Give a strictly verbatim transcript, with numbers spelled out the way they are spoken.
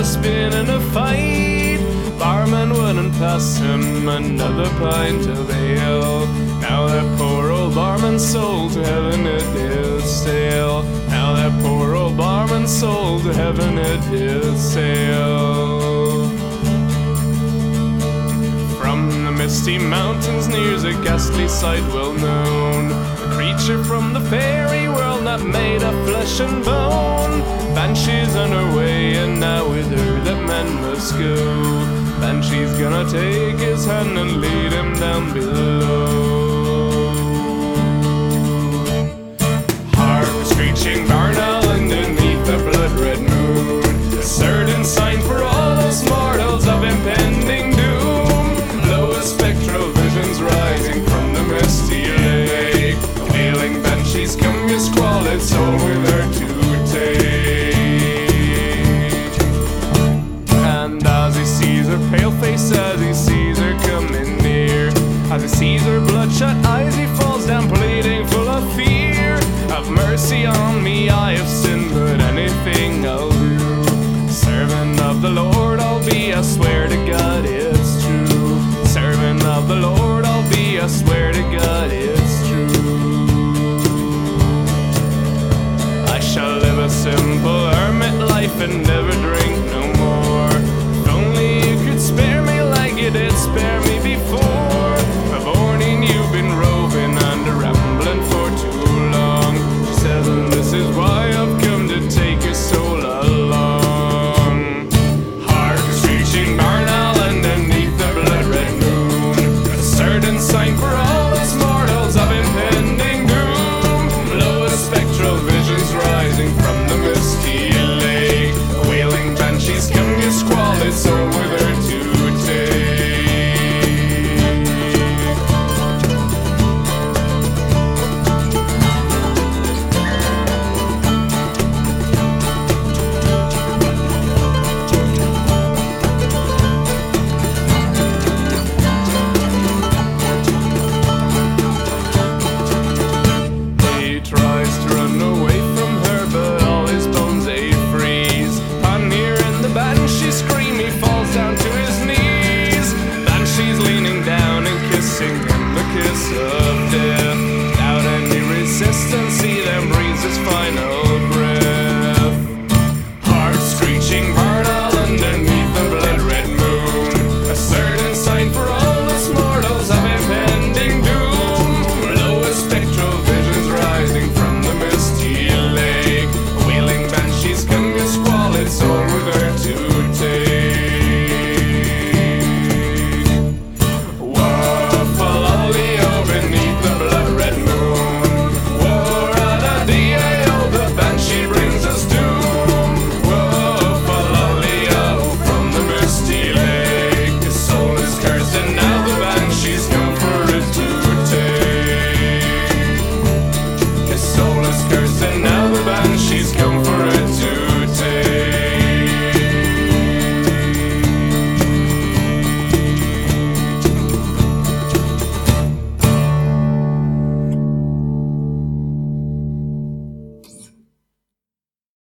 just been in a fight. Barman wouldn't pass him another pint of ale. Now that poor old barman's soul to heaven it did sail. Now that poor old barman's soul to heaven it did sail. From the misty mountains nears a ghastly sight well known, a creature from the fairy world not made of flesh and bone. Banshee's on her way, and now with her that man must go. Banshee's gonna take his hand and lead him down below. Hark, screeching Barnal underneath the blood-red moon, a certain sign for all those mortals of impending doom. Low spectral visions rising from the misty lake, wailing banshees, come your squalid soul with her to take. And as he sees her pale face, as he sees her coming near, as he sees her bloodshot eyes, he falls down pleading full of fear. Have mercy on me, I have sinned, but anything I'll do. Servant of the Lord I'll be, I swear to God it's true. Servant of the Lord I'll be, I swear to God it's true. I shall live a simple hermit life and never drink no more. If only you could spare me like you did spare me before. I've warning you've been roving and rambling for too long. She says, and this is why